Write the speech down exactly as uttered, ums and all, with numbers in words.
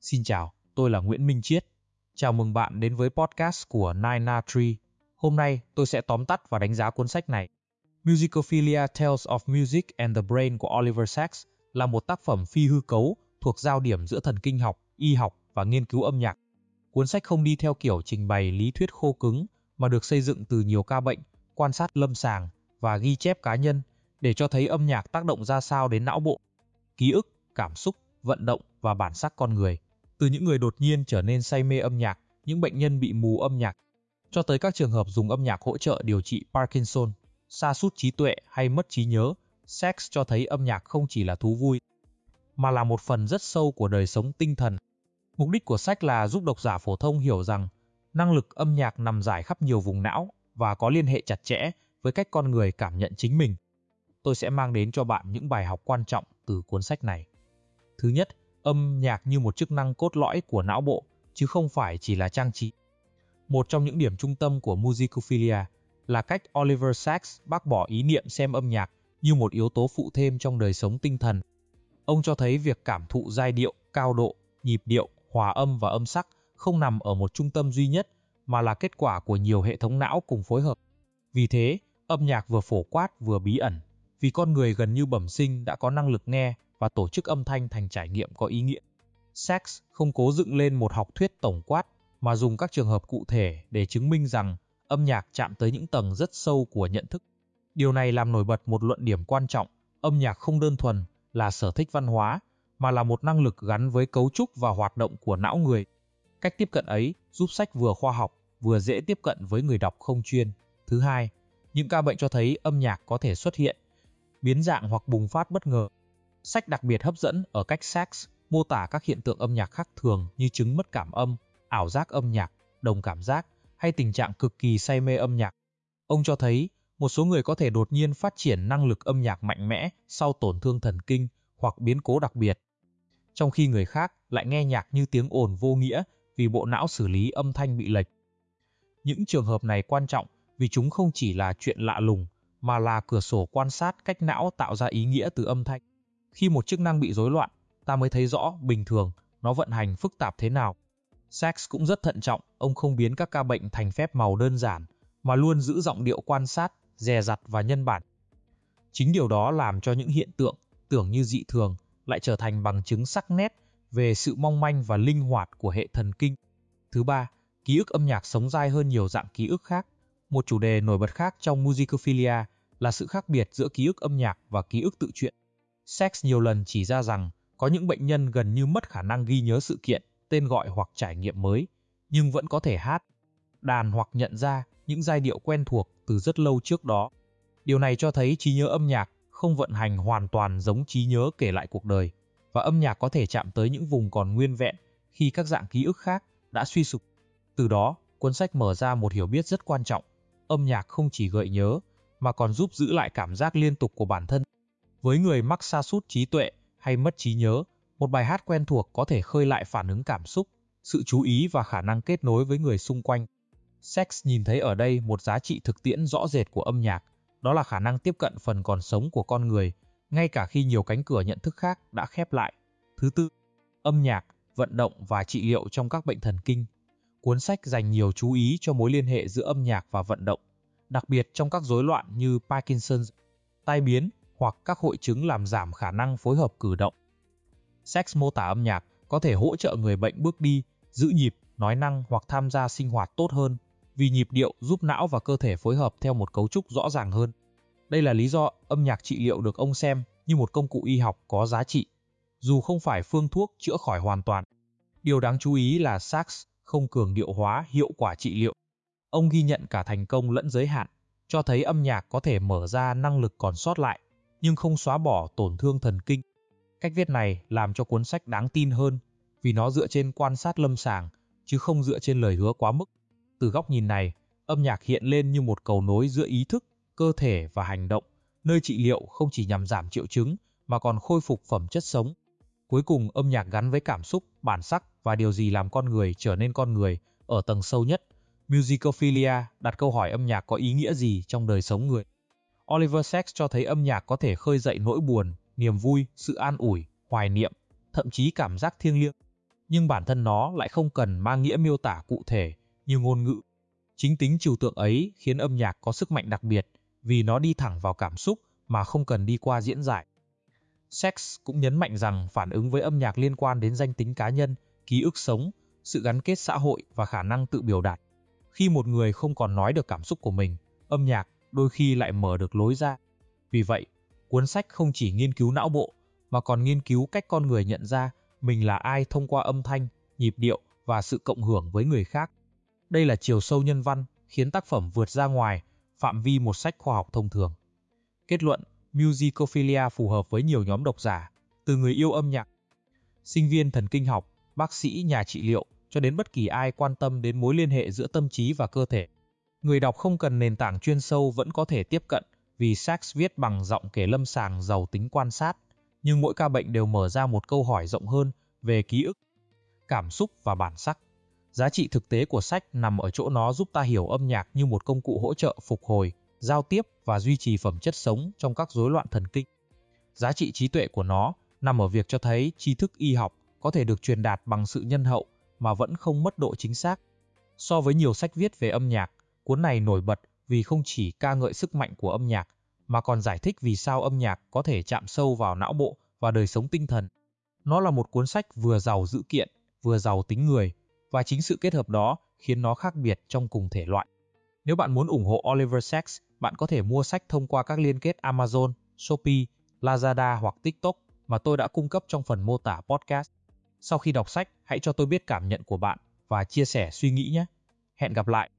Xin chào, tôi là Nguyễn Minh Chiết. Chào mừng bạn đến với podcast của Nine Na Tree. Hôm nay tôi sẽ tóm tắt và đánh giá cuốn sách này. Musicophilia Tales of Music and the Brain của Oliver Sacks là một tác phẩm phi hư cấu thuộc giao điểm giữa thần kinh học, y học và nghiên cứu âm nhạc. Cuốn sách không đi theo kiểu trình bày lý thuyết khô cứng mà được xây dựng từ nhiều ca bệnh, quan sát lâm sàng và ghi chép cá nhân để cho thấy âm nhạc tác động ra sao đến não bộ, ký ức, cảm xúc, vận động và bản sắc con người. Từ những người đột nhiên trở nên say mê âm nhạc, những bệnh nhân bị mù âm nhạc, cho tới các trường hợp dùng âm nhạc hỗ trợ điều trị Parkinson, sa sút trí tuệ hay mất trí nhớ, Sacks cho thấy âm nhạc không chỉ là thú vui, mà là một phần rất sâu của đời sống tinh thần. Mục đích của sách là giúp độc giả phổ thông hiểu rằng năng lực âm nhạc nằm rải khắp nhiều vùng não và có liên hệ chặt chẽ với cách con người cảm nhận chính mình. Tôi sẽ mang đến cho bạn những bài học quan trọng từ cuốn sách này. Thứ nhất, âm nhạc như một chức năng cốt lõi của não bộ, chứ không phải chỉ là trang trí. Một trong những điểm trung tâm của Musicophilia là cách Oliver Sacks bác bỏ ý niệm xem âm nhạc như một yếu tố phụ thêm trong đời sống tinh thần. Ông cho thấy việc cảm thụ giai điệu, cao độ, nhịp điệu, hòa âm và âm sắc không nằm ở một trung tâm duy nhất, mà là kết quả của nhiều hệ thống não cùng phối hợp. Vì thế, âm nhạc vừa phổ quát vừa bí ẩn, vì con người gần như bẩm sinh đã có năng lực nghe và tổ chức âm thanh thành trải nghiệm có ý nghĩa. Sacks không cố dựng lên một học thuyết tổng quát, mà dùng các trường hợp cụ thể để chứng minh rằng âm nhạc chạm tới những tầng rất sâu của nhận thức. Điều này làm nổi bật một luận điểm quan trọng: âm nhạc không đơn thuần là sở thích văn hóa, mà là một năng lực gắn với cấu trúc và hoạt động của não người. Cách tiếp cận ấy giúp sách vừa khoa học, vừa dễ tiếp cận với người đọc không chuyên. Thứ hai, những ca bệnh cho thấy âm nhạc có thể xuất hiện, biến dạng hoặc bùng phát bất ngờ. Sách đặc biệt hấp dẫn ở cách Sacks mô tả các hiện tượng âm nhạc khác thường như chứng mất cảm âm, ảo giác âm nhạc, đồng cảm giác hay tình trạng cực kỳ say mê âm nhạc. Ông cho thấy một số người có thể đột nhiên phát triển năng lực âm nhạc mạnh mẽ sau tổn thương thần kinh hoặc biến cố đặc biệt, trong khi người khác lại nghe nhạc như tiếng ồn vô nghĩa vì bộ não xử lý âm thanh bị lệch. Những trường hợp này quan trọng vì chúng không chỉ là chuyện lạ lùng, mà là cửa sổ quan sát cách não tạo ra ý nghĩa từ âm thanh. Khi một chức năng bị rối loạn, ta mới thấy rõ bình thường nó vận hành phức tạp thế nào. Sacks cũng rất thận trọng, ông không biến các ca bệnh thành phép màu đơn giản, mà luôn giữ giọng điệu quan sát, dè dặt và nhân bản. Chính điều đó làm cho những hiện tượng tưởng như dị thường lại trở thành bằng chứng sắc nét về sự mong manh và linh hoạt của hệ thần kinh. Thứ ba, ký ức âm nhạc sống dai hơn nhiều dạng ký ức khác. Một chủ đề nổi bật khác trong Musicophilia là sự khác biệt giữa ký ức âm nhạc và ký ức tự truyện. Sacks nhiều lần chỉ ra rằng có những bệnh nhân gần như mất khả năng ghi nhớ sự kiện, tên gọi hoặc trải nghiệm mới, nhưng vẫn có thể hát, đàn hoặc nhận ra những giai điệu quen thuộc từ rất lâu trước đó. Điều này cho thấy trí nhớ âm nhạc không vận hành hoàn toàn giống trí nhớ kể lại cuộc đời, và âm nhạc có thể chạm tới những vùng còn nguyên vẹn khi các dạng ký ức khác đã suy sụp. Từ đó, cuốn sách mở ra một hiểu biết rất quan trọng: âm nhạc không chỉ gợi nhớ, mà còn giúp giữ lại cảm giác liên tục của bản thân. Với người mắc sa sút trí tuệ hay mất trí nhớ, một bài hát quen thuộc có thể khơi lại phản ứng cảm xúc, sự chú ý và khả năng kết nối với người xung quanh. Sacks nhìn thấy ở đây một giá trị thực tiễn rõ rệt của âm nhạc, đó là khả năng tiếp cận phần còn sống của con người, ngay cả khi nhiều cánh cửa nhận thức khác đã khép lại. Thứ tư, âm nhạc, vận động và trị liệu trong các bệnh thần kinh. Cuốn sách dành nhiều chú ý cho mối liên hệ giữa âm nhạc và vận động, đặc biệt trong các rối loạn như Parkinson, tai biến hoặc các hội chứng làm giảm khả năng phối hợp cử động. Sacks mô tả âm nhạc có thể hỗ trợ người bệnh bước đi, giữ nhịp, nói năng hoặc tham gia sinh hoạt tốt hơn, vì nhịp điệu giúp não và cơ thể phối hợp theo một cấu trúc rõ ràng hơn. Đây là lý do âm nhạc trị liệu được ông xem như một công cụ y học có giá trị, dù không phải phương thuốc chữa khỏi hoàn toàn. Điều đáng chú ý là Sacks không cường điệu hóa hiệu quả trị liệu. Ông ghi nhận cả thành công lẫn giới hạn, cho thấy âm nhạc có thể mở ra năng lực còn sót lại, nhưng không xóa bỏ tổn thương thần kinh. Cách viết này làm cho cuốn sách đáng tin hơn, vì nó dựa trên quan sát lâm sàng, chứ không dựa trên lời hứa quá mức. Từ góc nhìn này, âm nhạc hiện lên như một cầu nối giữa ý thức, cơ thể và hành động, nơi trị liệu không chỉ nhằm giảm triệu chứng, mà còn khôi phục phẩm chất sống. Cuối cùng, âm nhạc gắn với cảm xúc, bản sắc và điều gì làm con người trở nên con người ở tầng sâu nhất. Musicophilia đặt câu hỏi âm nhạc có ý nghĩa gì trong đời sống người. Oliver Sacks cho thấy âm nhạc có thể khơi dậy nỗi buồn, niềm vui, sự an ủi, hoài niệm, thậm chí cảm giác thiêng liêng. nhưng bản thân nó lại không cần mang nghĩa miêu tả cụ thể như ngôn ngữ. Chính tính trừu tượng ấy khiến âm nhạc có sức mạnh đặc biệt vì nó đi thẳng vào cảm xúc mà không cần đi qua diễn giải. Sachs cũng nhấn mạnh rằng phản ứng với âm nhạc liên quan đến danh tính cá nhân, ký ức sống, sự gắn kết xã hội và khả năng tự biểu đạt. Khi một người không còn nói được cảm xúc của mình, âm nhạc đôi khi lại mở được lối ra. Vì vậy, cuốn sách không chỉ nghiên cứu não bộ, mà còn nghiên cứu cách con người nhận ra mình là ai thông qua âm thanh, nhịp điệu và sự cộng hưởng với người khác. Đây là chiều sâu nhân văn, khiến tác phẩm vượt ra ngoài phạm vi một sách khoa học thông thường. Kết luận, Musicophilia phù hợp với nhiều nhóm độc giả, từ người yêu âm nhạc, sinh viên thần kinh học, bác sĩ, nhà trị liệu, cho đến bất kỳ ai quan tâm đến mối liên hệ giữa tâm trí và cơ thể. Người đọc không cần nền tảng chuyên sâu vẫn có thể tiếp cận, vì Sachs viết bằng giọng kể lâm sàng giàu tính quan sát, nhưng mỗi ca bệnh đều mở ra một câu hỏi rộng hơn về ký ức, cảm xúc và bản sắc. Giá trị thực tế của sách nằm ở chỗ nó giúp ta hiểu âm nhạc như một công cụ hỗ trợ phục hồi, giao tiếp và duy trì phẩm chất sống trong các rối loạn thần kinh. Giá trị trí tuệ của nó nằm ở việc cho thấy tri thức y học có thể được truyền đạt bằng sự nhân hậu mà vẫn không mất độ chính xác. So với nhiều sách viết về âm nhạc, cuốn này nổi bật vì không chỉ ca ngợi sức mạnh của âm nhạc, mà còn giải thích vì sao âm nhạc có thể chạm sâu vào não bộ và đời sống tinh thần. Nó là một cuốn sách vừa giàu dữ kiện, vừa giàu tính người, và chính sự kết hợp đó khiến nó khác biệt trong cùng thể loại. Nếu bạn muốn ủng hộ Oliver Sacks, bạn có thể mua sách thông qua các liên kết Amazon, Shopee, Lazada hoặc TikTok mà tôi đã cung cấp trong phần mô tả podcast. Sau khi đọc sách, hãy cho tôi biết cảm nhận của bạn và chia sẻ suy nghĩ nhé. Hẹn gặp lại!